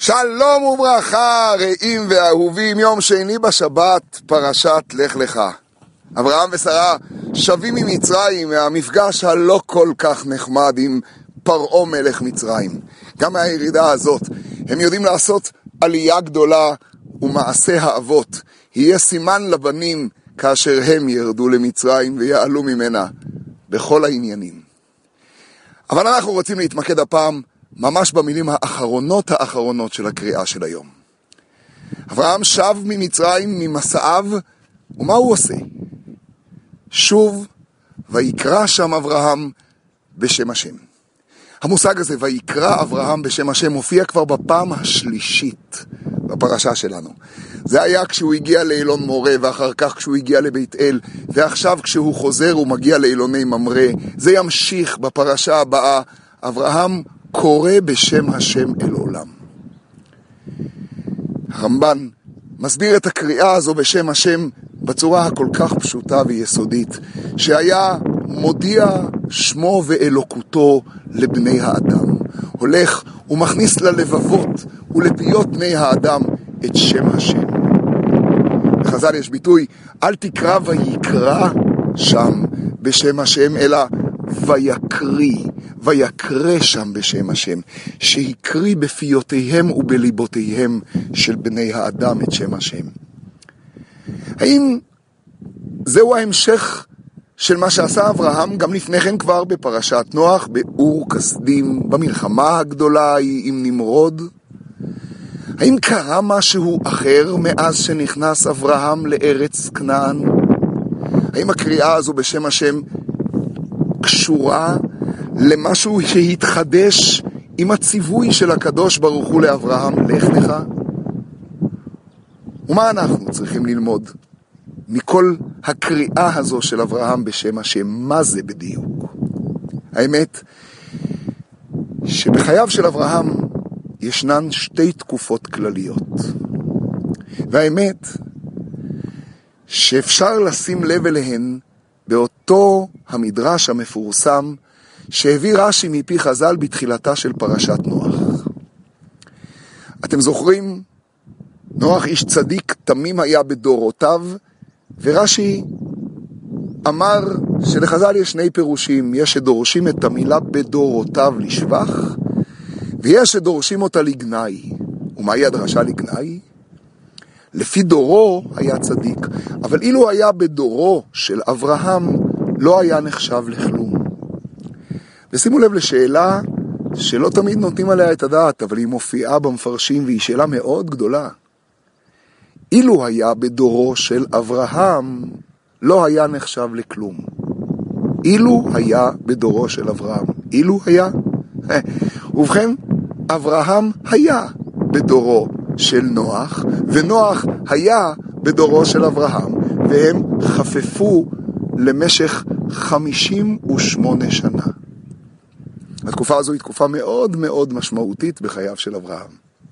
שלום וברכה, רעים ואהובים, יום שני בשבת, פרשת לך לך. אברהם ושרה שבים ממצרים, מהמפגש הלא כל כך נחמד עם פרעה מלך מצרים. גם מהירידה הזאת הם יודעים לעשות עלייה גדולה, ומעשה האבות יהיה סימן לבנים כאשר הם ירדו למצרים ויעלו ממנה בכל העניינים. אבל אנחנו רוצים להתמקד הפעם ממש במילים האחרונות של הקריאה של היום. אברהם שב ממצרים, ממסעיו, ומה הוא עושה? שוב, ויקרא שם אברהם בשם השם. המושג הזה, ויקרא אברהם בשם השם, מופיע כבר בפעם השלישית בפרשה שלנו. זה היה כשהוא הגיע לאילון מורה, ואחר כך כשהוא הגיע לבית אל, ועכשיו כשהוא חוזר הוא מגיע לאילוני ממרא. זה ימשיך בפרשה הבאה. אברהם קורא בשם השם אל עולם. הרמב"ן מסביר את הקריאה הזו בשם השם בצורה הכל כך פשוטה ויסודית, שהיה מודיע שמו ואלוקותו לבני האדם. הולך ומכניס ללבבות ולפיות בני האדם את שם השם. בחז"ל יש ביטוי, אל תקרא ויקרא שם בשם השם, אלא ויקרא שם בשם השם, שיקריא בפיותיהם ובליבותיהם של בני האדם את שם השם. האם זהו ההמשך של מה שעשה אברהם גם לפני כן כבר בפרשת נוח, באור כסדים, במלחמה הגדולה עם נמרוד? האם קרה משהו אחר מאז שנכנס אברהם לארץ כנען? האם הקריאה הזו בשם השם קשורה למשהו שהתחדש עם הציווי של הקדוש ברוך הוא לאברהם, לך לך? ומה אנחנו צריכים ללמוד מכל הקריאה הזו של אברהם בשם השם? מה זה בדיוק? האמת שבחייו של אברהם ישנן שתי תקופות כלליות, והאמת שאפשר לשים לב אליהן באותו המדרש המפורסם שהביא רש"י מפי חז"ל בתחילתה של פרשת נוח. אתם זוכרים? נוח איש צדיק תמים היה בדורותיו, ורש"י אמר שלחז"ל יש שני פירושים. יש שדורשים את המילה בדורותיו לשבח, ויש שדורשים אותה לגנאי. ומהי הדרשה לגנאי? לפי דורו היה צדיק, אבל אילו היה בדורו של אברהם לא היה נחשב לכלום. ושימו לב לשאלה שלא תמיד נותנים עליה את הדעת, אבל היא מופיעה במפרשים והיא שאלה מאוד גדולה. אילו היה בדורו של אברהם לא היה נחשב לכלום. אילו היה בדורו של אברהם. אילו היה? ובכן, אברהם היה בדורו של נוח, ונוח היה בדורו של אברהם, והם חפפו למשך 58 שנה. התקופה הזו היא תקופה מאוד מאוד משמעותית בחייו של אברהם.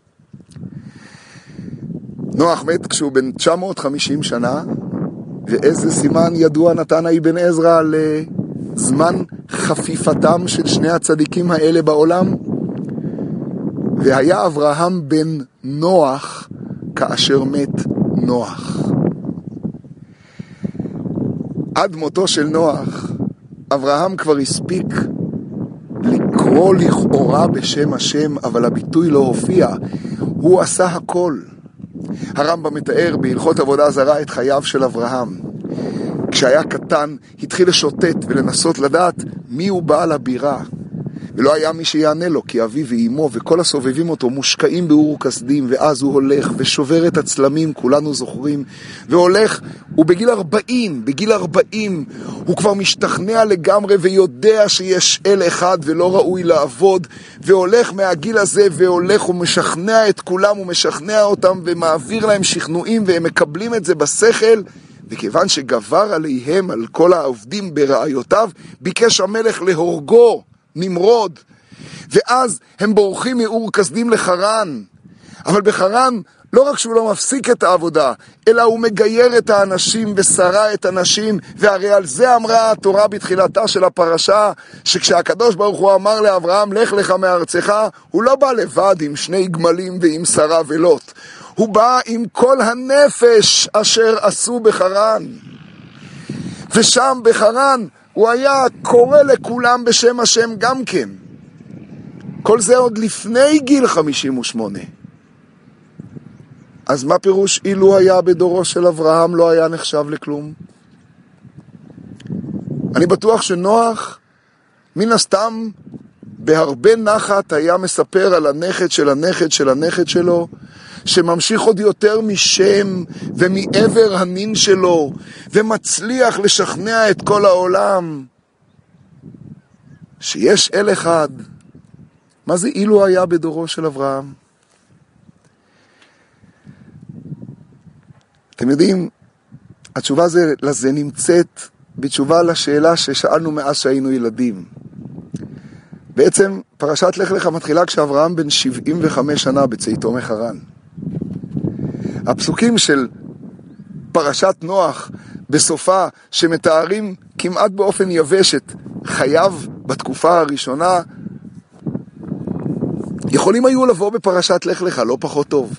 נוח מת כשהוא בן 950 שנה, ואיזה סימן ידוע נתן אבן עזרא לזמן חפיפתם של שני הצדיקים האלה בעולם? והיה אברהם בן נוח כאשר מת נוח. עד מותו של נוח, אברהם כבר הספיק לקרוא לכאורה בשם השם, אבל הביטוי לא הופיע. הוא עשה הכל. הרמב"ם מתאר בהלכות עבודה זרה את חייו של אברהם. כשהיה קטן התחיל לשוטט ולנסות לדעת מי הוא בעל הבירה, ולא היה מי שיענה לו, כי אביו ואימו וכל הסובבים אותו מושקעים באור כסדים, ואז הוא הולך ושובר את הצלמים, כולנו זוכרים, והולך, ובגיל 40 הוא כבר משתכנע לגמרי ויודע שיש אל אחד ולא ראוי לעבוד, והולך מהגיל הזה והולך ומשכנע את כולם ומשכנע אותם ומעביר להם שכנועים, והם מקבלים את זה בשכל, וכיוון שגבר עליהם, על כל העובדים ברעיותיו, ביקש המלך להורגו, נמרוד, ואז הם בורחים מאור כסדים לחרן. אבל בחרן לא רק שהוא לא מפסיק את העבודה, אלא הוא מגייר את האנשים ושרה את הנשים, והרי על זה אמרה התורה בתחילתה של הפרשה, שכשהקדוש ברוך הוא אמר לאברהם, לך לך מארצך, הוא לא בא לבד עם 2 גמלים ועם שרה ולוט. הוא בא עם כל הנפש אשר עשו בחרן. ושם בחרן הוא היה קורא לכולם בשם השם גם כן. כל זה עוד לפני גיל 58. אז מה פירוש אילו היה בדורו של אברהם לא היה נחשב לכלום? אני בטוח שנוח מן הסתם בהרבה נחת היה מספר על הנכד של הנכד של הנכד שלו, שממשיך עוד יותר משם ומעבר הנין שלו, ומצליח לשכנע את כל העולם שיש אל אחד. מה זה אילו היה בדורו של אברהם? אתם יודעים, התשובה לזה נמצאת בתשובה לשאלה ששאלנו מאז שהיינו ילדים. בעצם פרשת לך לך מתחילה כשאברהם בן 75 שנה בצאתו מחרן. הפסוקים של פרשת נוח בסופה שמתארים כמעט באופן יבש את חייו בתקופה הראשונה, יכולים היו לבוא בפרשת לך לך, לא פחות טוב.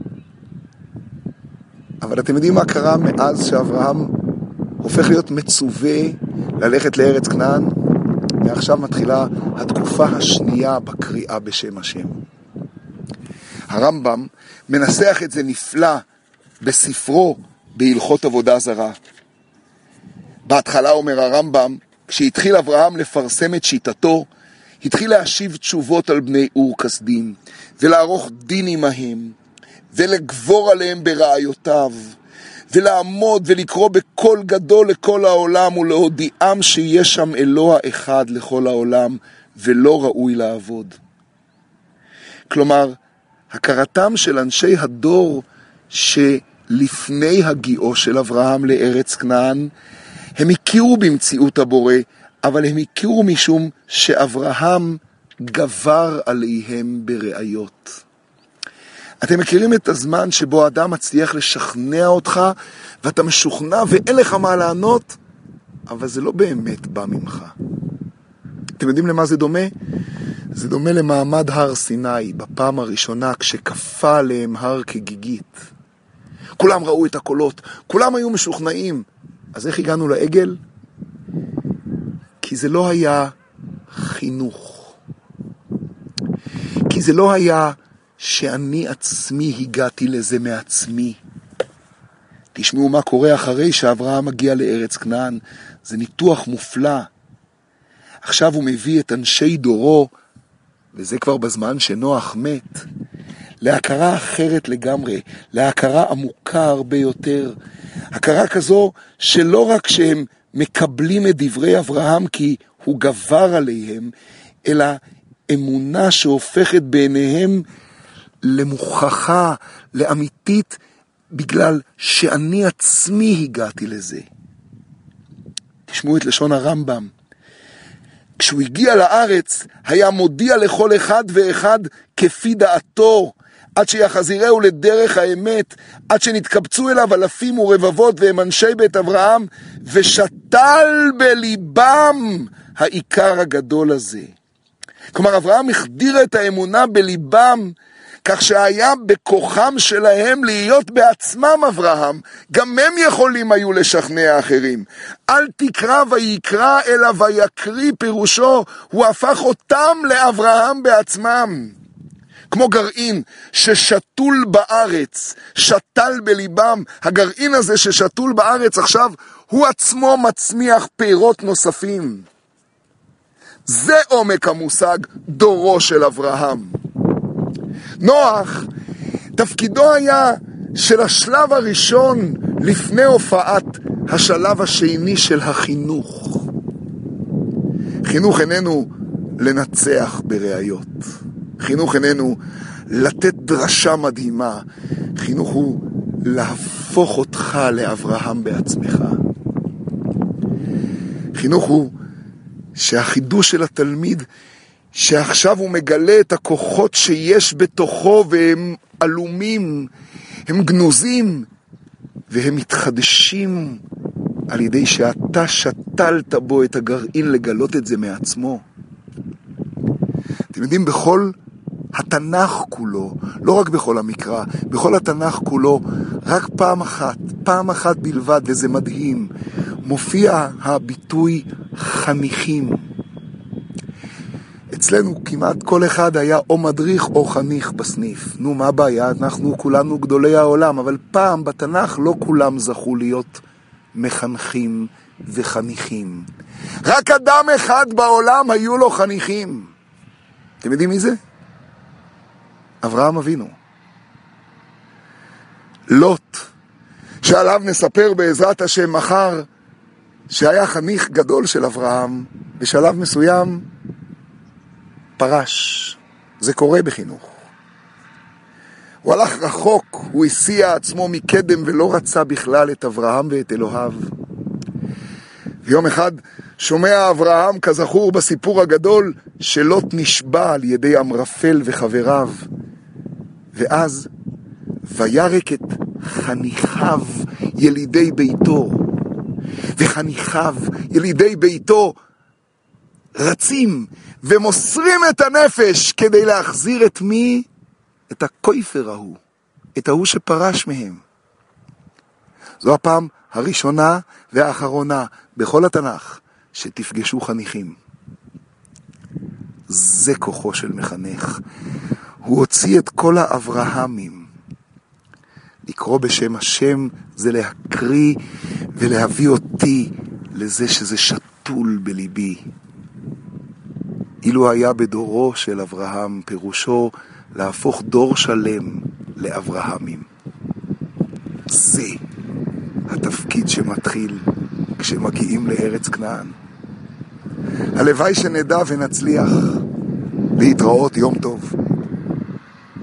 אבל אתם יודעים מה קרה מאז שאברהם הופך להיות מצווה ללכת לארץ כנען? ועכשיו מתחילה התקופה השנייה בקריאה בשם השם. הרמב"ם מנסח את זה נפלא בספרו בהלכות עבודה זרה. בהתחלה אומר הרמב"ם, כשהתחיל אברהם לפרסם את שיטתו, התחיל להשיב תשובות על בני אור כסדים, ולערוך דין עמהם, ולגבור עליהם ברעיותיו, ולעמוד ולקרוא בקול גדול לכל העולם, ולהודיעם שיש שם אלוה אחד לכל העולם, ולא ראוי לעבוד. כלומר, הכרתם של אנשי הדור שלפני הגיעו של אברהם לארץ כנען, הם הכירו במציאות הבורא, אבל הם הכירו משום שאברהם גבר עליהם בראיות. אתם מכירים את הזמן שבו האדם מצליח לשכנע אותך, ואתה משוכנע ואין לך מה לענות, אבל זה לא באמת בא ממך. אתם יודעים למה זה דומה? זה דומה למעמד הר סיני, בפעם הראשונה כשקפה עליהם הר כגיגית. כולם ראו את הקולות, כולם היו משוכנעים. אז איך הגענו לעגל? כי זה לא היה חינוך. כי זה לא היה שאני עצמי הגעתי לזה מעצמי. תשמעו מה קורה אחרי שאברהם מגיע לארץ כנען. זה ניתוח מופלא. עכשיו הוא מביא את אנשי דורו, וזה כבר בזמן שנוח מת, להכרה אחרת לגמרי, להכרה עמוקה הרבה יותר. הכרה כזו שלא רק שהם מקבלים את דברי אברהם כי הוא גבר עליהם, אלא אמונה שהופכת בעיניהם למוכחה, לאמיתית, בגלל שאני עצמי הגעתי לזה. תשמעו את לשון הרמב"ם. כשהוא הגיע לארץ, היה מודיע לכל אחד ואחד כפי דעתו, עד שיחזירהו לדרך האמת, עד שנתקבצו אליו אלפים ורבבות והם אנשי בית אברהם, ושתל בליבם העיקר הגדול הזה. כלומר, אברהם החדיר את האמונה בליבם, כך שהיה בכוחם שלהם להיות בעצמם אברהם, גם הם יכולים היו לשכנע אחרים. אל תקרא ויקרא אלא ויקריא, פירושו, הוא הפך אותם לאברהם בעצמם. כמו גרעין ששתול בארץ, שתל בליבם, הגרעין הזה ששתול בארץ עכשיו, הוא עצמו מצמיח פירות נוספים. זה עומק המושג דורו של אברהם. נוח, תפקידו היה של השלב הראשון לפני הופעת השלב השני של החינוך. חינוך איננו לנצח בראיות. חינוך איננו לתת דרשה מדהימה. חינוך הוא להפוך אותך לאברהם בעצמך. חינוך הוא שהחידוש של התלמיד, שעכשיו הוא מגלה את הכוחות שיש בתוכו והם עלומים, הם גנוזים, והם מתחדשים על ידי שאתה שתלת בו את הגרעין לגלות את זה מעצמו. אתם יודעים, בכל התנ"ך כולו, לא רק בכל המקרא, בכל התנ"ך כולו, רק פעם אחת בלבד, וזה מדהים, מופיע הביטוי חניכים. אצלנו כמעט כל אחד היה או מדריך או חניך בסניף. נו, מה הבעיה? אנחנו כולנו גדולי העולם, אבל פעם בתנ"ך לא כולם זכו להיות מחנכים וחניכים. רק אדם אחד בעולם היו לו חניכים. אתם יודעים מי זה? אברהם אבינו. לוט, שעליו נספר בעזרת השם מחר, שהיה חניך גדול של אברהם, בשלב מסוים פרש. זה קורה בחינוך. הוא הלך רחוק, הוא הסיע עצמו מקדם ולא רצה בכלל את אברהם ואת אלוהיו. ויום אחד שומע אברהם, כזכור בסיפור הגדול, שלוט נשבע על ידי אמרפל וחבריו. ואז וירק את חניכיו ילידי ביתו. וחניכיו ילידי ביתו רצים ומוסרים את הנפש כדי להחזיר את מי? את הכויפר ההוא, את ההוא שפרש מהם. זו הפעם הראשונה והאחרונה בכל התנ"ך שתפגשו חניכים. זה כוחו של מחנך. הוא הוציא את כל האברהמים. לקרוא בשם השם זה להקריא ולהביא אותי לזה שזה שתול בליבי. אילו היה בדורו של אברהם, פירושו להפוך דור שלם לאברהמים. זה התפקיד שמתחיל כשמגיעים לארץ כנען. הלוואי שנדע ונצליח. להתראות, יום טוב.